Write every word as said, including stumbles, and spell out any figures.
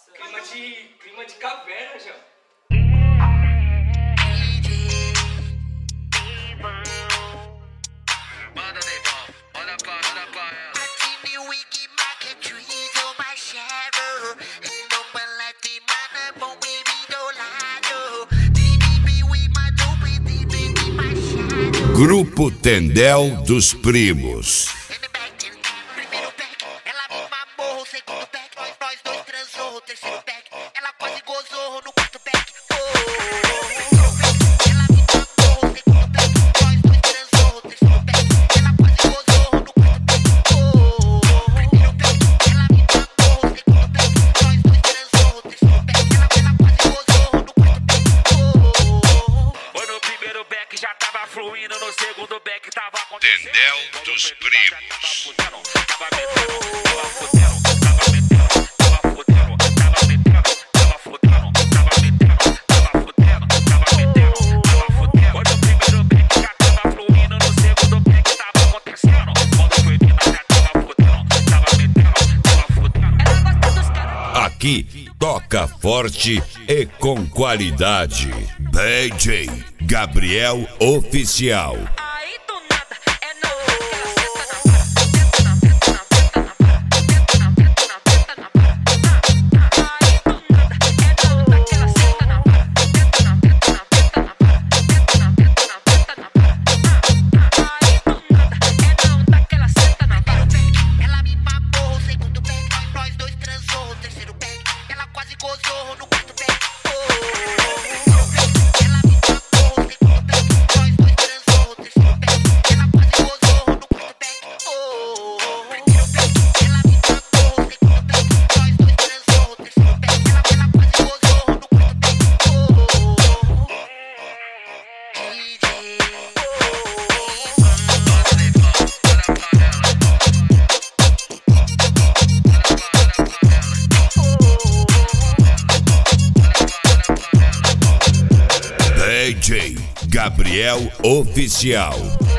Clima de, clima de caverna, já. Manda, Neymar, olha pra, olha pra ela. Grupo Tendel dos Primos. Primeiro pack, ela me mamou. Segundo pack, nós, nós dois transou. Terceiro pack, ela quase gozou no quarto pack. Oh, primeiro pack, ela me mamou. Segundo pack, nós dois transou. Terceiro pack, ela quase gozou no quarto pack. Oh, primeiro pack, ela me mamou. Segundo pack, nós dois transou. Terceiro pack, ela, ela quase gozou no quarto pack. Oh, Foi no primeiro back, já tava fluindo. No segundo back, tava acontecendo. Tendel dos Primos. Tava metendo, tava fudendo, tava metendo, tava fudendo, tava metendo, tava fudendo, tava metendo, tava fudendo, tava metendo, tava fudendo. Foi no primeiro back, já tava fluindo. No segundo back, tava acontecendo. Quando foi vindo, já tava fudendo, tava metendo, tava fudendo. ela gosta dos caras. Aqui toca forte e com qualidade. D J Gabriel Oficial. Aí do nada é na hora que ela senta na vara, senta na, senta na, senta na vara, senta na, senta na, senta na vara. Aí do nada é na hora que ela senta na vara, senta na, senta na, senta na vara, senta na, senta na, senta na vara. Aí do nada é na hora que ela senta na vara. Ela me mamou. Segundo pack, nós, nós dois transou. Terceiro pack, ela quase gozou no quarto pack. Oh, primeiro pack, ela me mamou. Segundo pack, nós dois transou. Terceiro pack, ela quase gozou no quarto pack. Oh, primeiro pack, ela me mamou. Segundo pack, nós dois transou. Terceiro pack, ela, ela quase gozou no quarto pack. Oh, D J. Manda, Neymar, olha pra ela. D J Gabriel Oficial.